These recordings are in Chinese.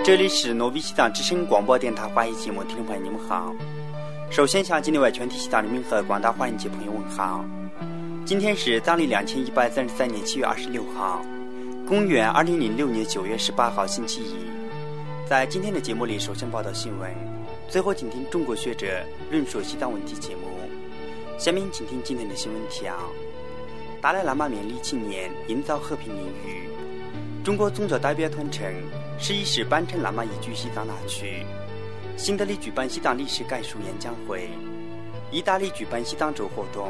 这里是挪威西藏之声广播电台华语节目，听众朋友你们好。首先向境内外全体西藏人民和广大华人界朋友问好。今天是藏历2133年7月26号，公元2006年9月18号星期一。在今天的节目里，首先报道新闻，最后请听中国学者论述西藏问题节目。下面请听今天的新闻提要：达赖喇嘛勉励青年营造和平领域。中国宗教代表团称11时班禅喇嘛移居西藏那区。新德里举办西藏历史概述演讲会。意大利举办西藏周活动。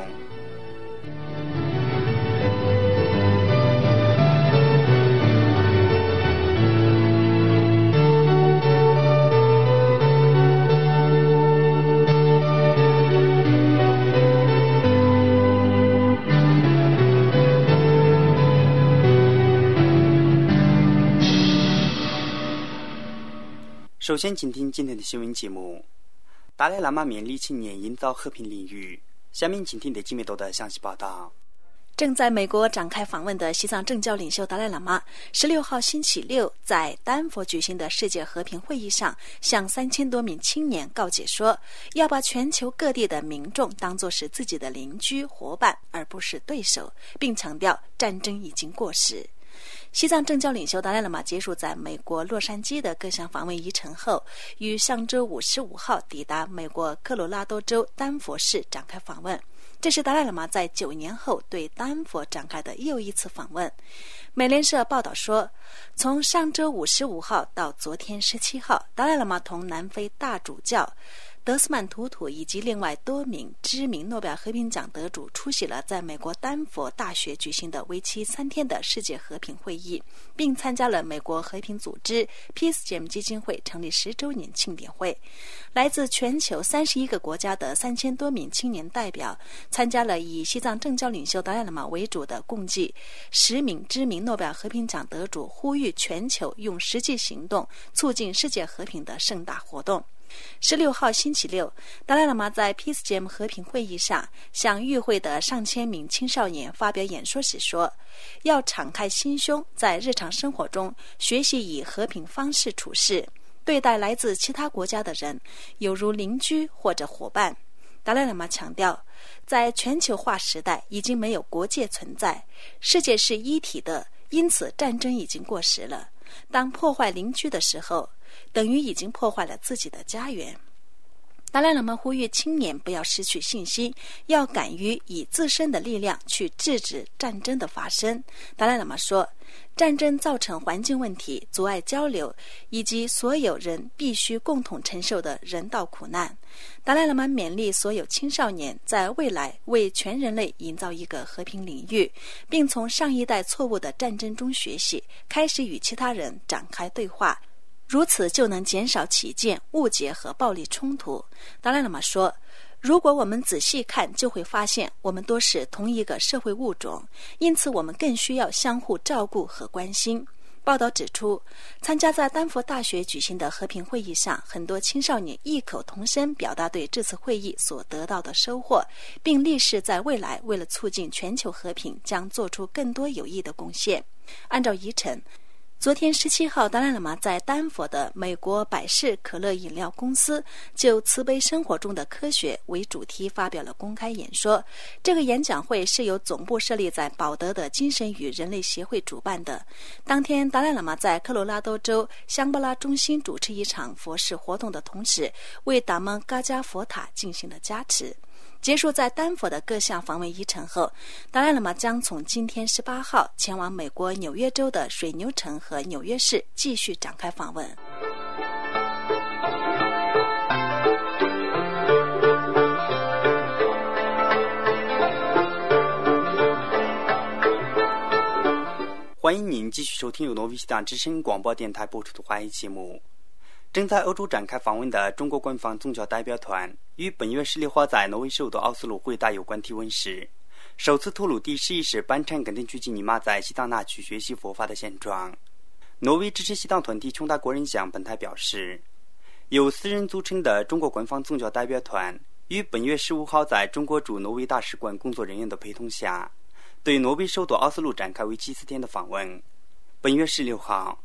首先请听今天的新闻节目。达赖喇嘛勉励青年营造和平领域。下面请听的金美多的详细报道。 正在美国展开访问的西藏政教领袖达赖喇嘛16号星期六在丹佛举行的世界和平会议上，向3000多名青年告诫说，要把全球各地的民众当作是自己的邻居伙伴，而不是对手，并强调战争已经过时。西藏政教领袖达赖喇嘛结束在美国洛杉矶的各项访问仪程后，于上周5、15号抵达美国科罗拉多州丹佛市展开访问。这是达赖喇嘛在9年后对丹佛展开的又一次访问。美联社报道说，从上周5、15号到昨天17号，达赖喇嘛同南非大主教德斯曼图图以及另外多名知名诺贝尔和平奖得主出席了在美国丹佛大学举行的为期3天的世界和平会议，并参加了美国和平组织 Peace Jam 基金会成立10周年庆典会。来自全球31个国家的3000多名青年代表参加了以西藏政教领袖达赖喇嘛为主的共计10名知名诺贝尔和平奖得主呼吁全球用实际行动促进世界和平的盛大活动。16号星期六，达赖喇嘛在 Peace Jam 和平会议上向与会的上千名青少年发表演说时说，要敞开心胸，在日常生活中学习以和平方式处事，对待来自其他国家的人犹如邻居或者伙伴。达赖喇嘛强调，在全球化时代已经没有国界存在，世界是一体的，因此战争已经过时了。当破坏邻居的时候，等于已经破坏了自己的家园。达赖喇嘛呼吁青年不要失去信心，要敢于以自身的力量去制止战争的发生。达赖喇嘛说，战争造成环境问题，阻碍交流，以及所有人必须共同承受的人道苦难。达赖喇嘛勉励所有青少年在未来为全人类营造一个和平领域，并从上一代错误的战争中学习，开始与其他人展开对话，如此就能减少起见、误解和暴力冲突。达赖喇嘛说，如果我们仔细看，就会发现我们都是同一个社会物种，因此我们更需要相互照顾和关心。报道指出，参加在丹佛大学举行的和平会议上，很多青少年异口同声表达对这次会议所得到的收获，并立誓在未来为了促进全球和平将做出更多有益的贡献。按照议程，昨天17号，达赖喇嘛在丹佛的美国百事可乐饮料公司就慈悲生活中的科学为主题发表了公开演说。这个演讲会是由总部设立在保德的精神与人类协会主办的。当天，达赖喇嘛在科罗拉多州香巴拉中心主持一场佛事活动的同时，为达蒙嘎加佛塔进行了加持。结束在丹佛的各项访问仪程后，达赖喇嘛将从今天18号前往美国纽约州的水牛城和纽约市继续展开访问。 欢迎您继续收听由挪威西藏之声广播电台播出的华语节目。正在欧洲展开访问的中国官方宗教代表团于本月16号在挪威首都奥斯陆回答有关提问时，首次透露第11世班禅根登区吉尼玛在西藏那区学习佛法的现状。挪威支持西藏团体琼达国人向本台表示，由4人组成的中国官方宗教代表团于本月15号在中国驻挪威大使馆工作人员的陪同下，对挪威首都奥斯陆展开为期4天的访问。本月16号，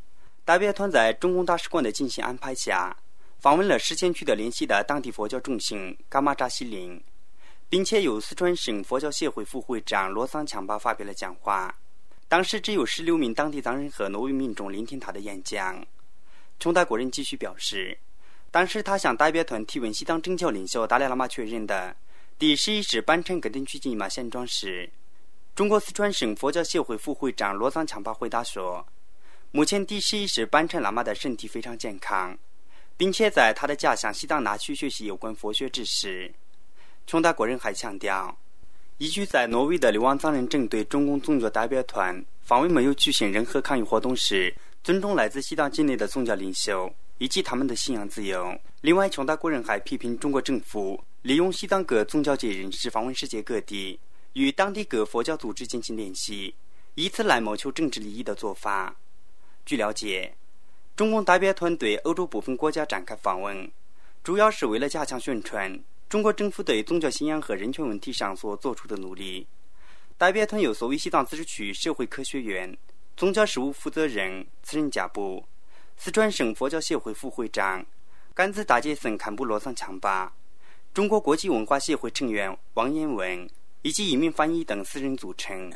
代表团在中共大使馆的精心安排下，访问了事先取得联系的当地佛教中心噶玛扎西林，并且由四川省佛教协会副会长罗桑强巴发表了讲话。当时只有16名当地藏人和挪威民众聆听他的演讲。琼达国人继续表示，当时他向代表团提问西藏政教领袖达赖喇嘛确认的第11世班禅格登区金马现状时，中国四川省佛教协会副会长罗桑强巴回答说，目前第11世班禅喇嘛的身体非常健康，并且在他的家乡西藏拿去学习有关佛学知识。琼达国人还强调，依据在挪威的流亡藏人针对中共宗教代表团访问没有举行任何抗议活动时，尊重来自西藏境内的宗教领袖以及他们的信仰自由。另外，琼达国人还批评中国政府利用西藏各宗教界人士访问世界各地，与当地各佛教组织进行联系，以此来谋求政治利益的做法。据了解，中共代表团对欧洲部分国家展开访问，主要是为了加强宣传中国政府对宗教信仰和人权问题上所做出的努力。代表团由所谓西藏自治区社会科学院宗教事务负责人次仁加布、四川省佛教协会副会长甘孜大杰森堪布罗桑强巴、中国国际文化协会成员王彦文以及一名翻译等4人组成。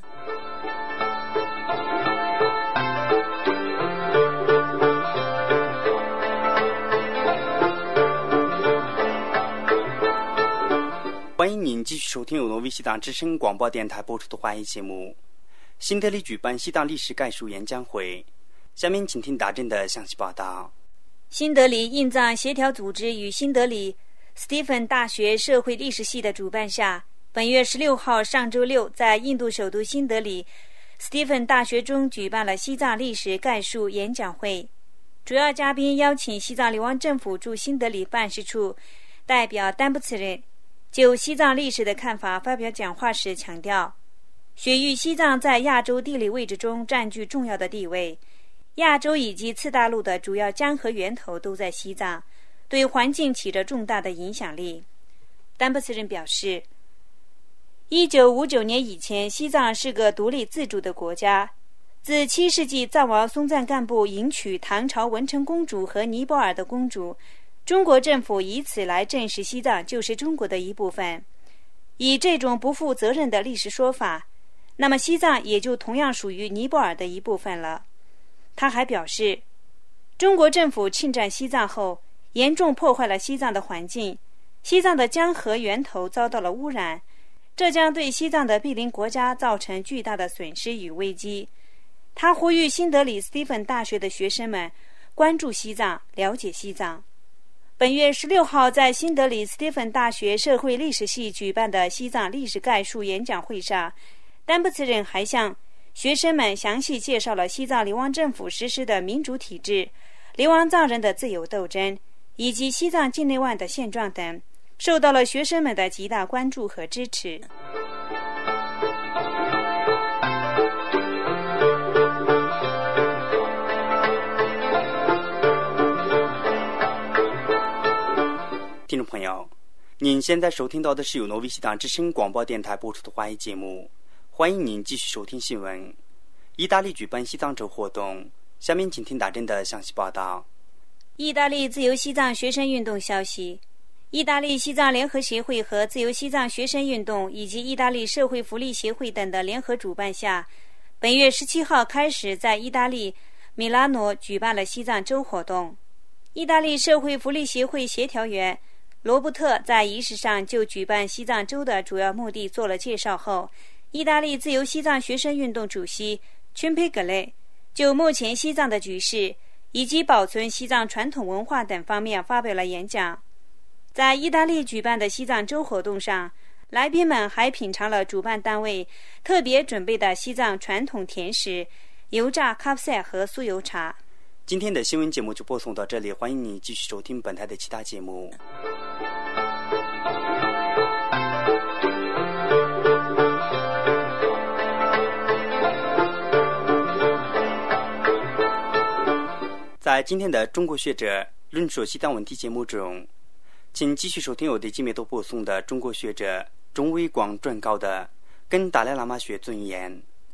欢迎您继续收听由挪威西藏之声广播电台播出的华语节目。新德里举办西藏历史概述演讲会，下面请听大震的详细报道。 新德里印藏协调组织与新德里斯蒂芬大学社会历史系的主办下，本月16号上周六在印度首都新德里斯蒂芬大学中举办了西藏历史概述演讲会。主要嘉宾邀请西藏流亡政府驻新德里办事处代表丹布茨人就西藏历史的看法发表讲话时强调，雪域西藏在亚洲地理位置中占据重要的地位，亚洲以及次大陆的主要江河源头都在西藏，对环境起着重大的影响力。丹布茨人表示，1959年以前，西藏是个独立自主的国家。自7世纪藏王松赞干布迎娶唐朝文成公主和尼泊尔的公主，中国政府以此来证实西藏就是中国的一部分。以这种不负责任的历史说法，那么西藏也就同样属于尼泊尔的一部分了。他还表示，中国政府侵占西藏后，严重破坏了西藏的环境，西藏的江河源头遭到了污染，这将对西藏的毗邻国家造成巨大的损失与危机。他呼吁新德里斯蒂芬大学的学生们关注西藏，了解西藏。本月16号在新德里斯蒂芬大学社会历史系举办的西藏历史概述演讲会上，丹布茨人还向学生们详细介绍了西藏流亡政府实施的民主体制、流亡藏人的自由斗争以及西藏境内外的现状等，受到了学生们的极大关注和支持。 听众朋友，您现在收听到的是由挪威西藏之声广播电台播出的华语节目，欢迎您继续收听新闻。意大利举办西藏周活动，下面请听大震的详细报道。 意大利自由西藏学生运动消息，意大利西藏联合协会和自由西藏学生运动以及意大利社会福利协会等的联合主办下，本月17号开始在意大利米拉诺举办了西藏周活动。意大利社会福利协会协调员罗伯特在仪式上就举办西藏周的主要目的做了介绍后，意大利自由西藏学生运动主席群佩格雷就目前西藏的局势以及保存西藏传统文化等方面发表了演讲。在意大利举办的西藏周活动上，来宾们还品尝了主办单位特别准备的西藏传统甜食、油炸卡布塞和酥油茶。 今天的新闻节目就播送到这里，欢迎你继续收听本台的其他节目。在今天的中国学者论述西藏问题节目中，请继续收听我对今天都播送的中国学者钟伟光撰稿的《跟达赖喇嘛学尊严》。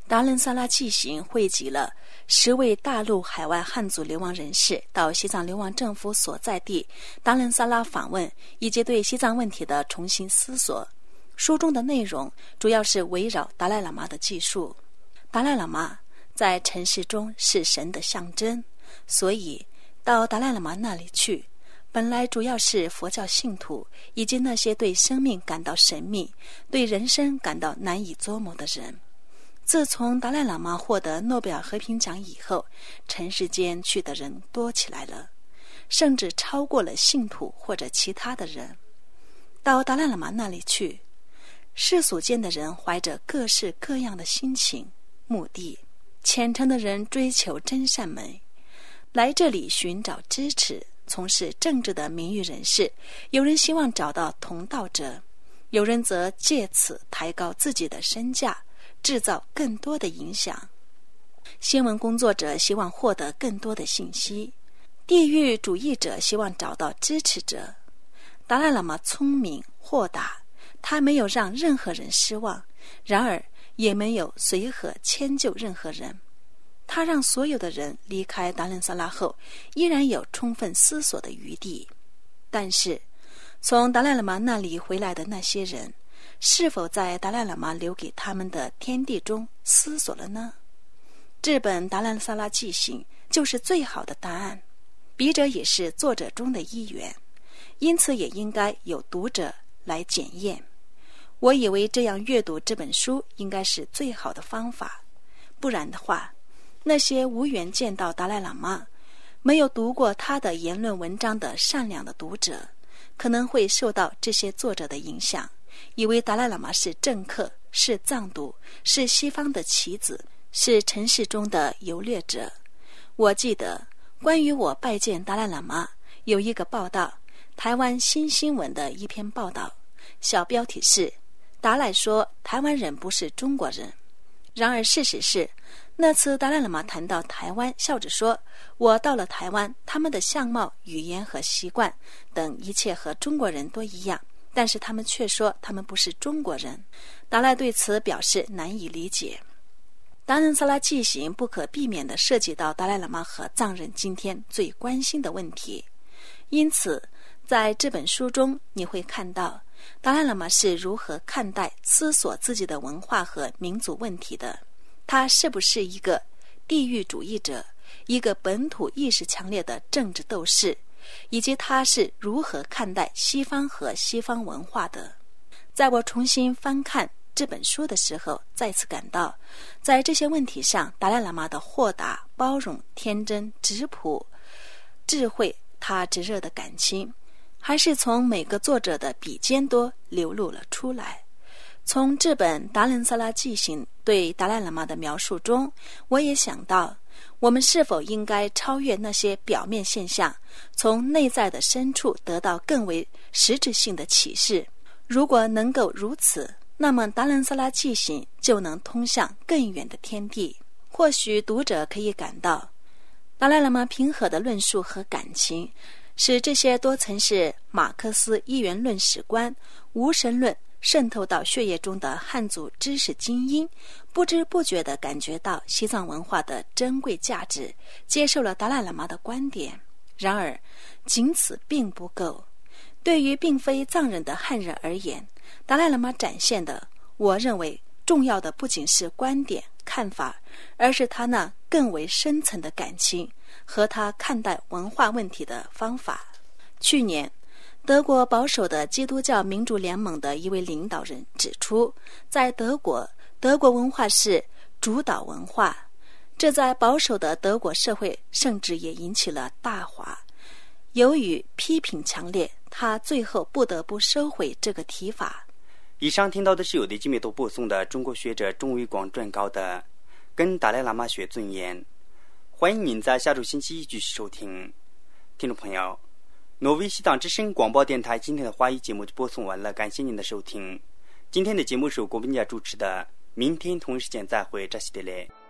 达仁萨拉纪行汇集了10位大陆海外汉族流亡人士到西藏流亡政府所在地达仁萨拉访问，以及对西藏问题的重新思索。书中的内容主要是围绕达赖喇嘛的记述。达赖喇嘛在尘世中是神的象征，所以到达赖喇嘛那里去，本来主要是佛教信徒以及那些对生命感到神秘、对人生感到难以捉摸的人。自从达赖喇嘛获得诺贝尔和平奖以后，尘世间去的人多起来了，甚至超过了信徒或者其他的人。到达赖喇嘛那里去，世俗间的人怀着各式各样的心情、目的，虔诚的人追求真善美，来这里寻找支持，从事政治的名誉人士，有人希望找到同道者，有人则借此抬高自己的身价，制造更多的影响。新闻工作者希望获得更多的信息，地域主义者希望找到支持者。达赖喇嘛聪明豁达，他没有让任何人失望，然而也没有随和迁就任何人。他让所有的人离开达仁萨拉后，依然有充分思索的余地。但是从达赖喇嘛那里回来的那些人，是否在达赖喇嘛留给他们的天地中思索了呢？这本达兰萨拉记行就是最好的答案。笔者也是作者中的一员，因此也应该有读者来检验。我以为这样阅读这本书应该是最好的方法，不然的话，那些无缘见到达赖喇嘛、没有读过他的言论文章的善良的读者，可能会受到这些作者的影响，以为达赖喇嘛是政客，是藏独，是西方的棋子，是尘世中的游猎者。我记得关于我拜见达赖喇嘛有一个报道，台湾新新闻的一篇报道，小标题是达赖说台湾人不是中国人。然而事实是，那次达赖喇嘛谈到台湾，笑着说，我到了台湾，他们的相貌、语言和习惯等一切和中国人都一样，但是他们却说他们不是中国人。达赖对此表示难以理解。达仁萨拉记行不可避免地涉及到达赖喇嘛和藏人今天最关心的问题，因此在这本书中你会看到达赖喇嘛是如何看待思索自己的文化和民族问题的。他是不是一个地域主义者，一个本土意识强烈的政治斗士，以及他是如何看待西方和西方文化的。在我重新翻看这本书的时候，再次感到在这些问题上，达赖喇嘛的豁达、包容、天真、质朴、智慧，他炙热的感情还是从每个作者的笔尖都流露了出来。从这本达仁萨拉记行对达赖喇嘛的描述中，我也想到我们是否应该超越那些表面现象，从内在的深处得到更为实质性的启示。如果能够如此，那么达仁萨拉记行就能通向更远的天地。或许读者可以感到达赖喇嘛平和的论述和感情，使这些多曾是马克思一元论史观、无神论渗透到血液中的汉族知识精英，不知不觉地感觉到西藏文化的珍贵价值，接受了达赖喇嘛的观点。然而仅此并不够，对于并非藏人的汉人而言，达赖喇嘛展现的，我认为重要的不仅是观点看法，而是他那更为深层的感情和他看待文化问题的方法。去年德国保守的基督教民主联盟的一位领导人指出，在德国文化是主导文化，这在保守的德国社会甚至也引起了大哗。由于批评强烈，他最后不得不收回这个提法。 以上听到的是由雷吉梅多播送的中国学者钟维广撰稿的《跟达赖喇嘛学尊严》，欢迎您在下周星期一继续收听。听众朋友，挪威西藏之声广播电台今天的华语节目就播送完了，感谢您的收听。今天的节目是由国宾家主持的，明天同一时间再会，扎西德勒。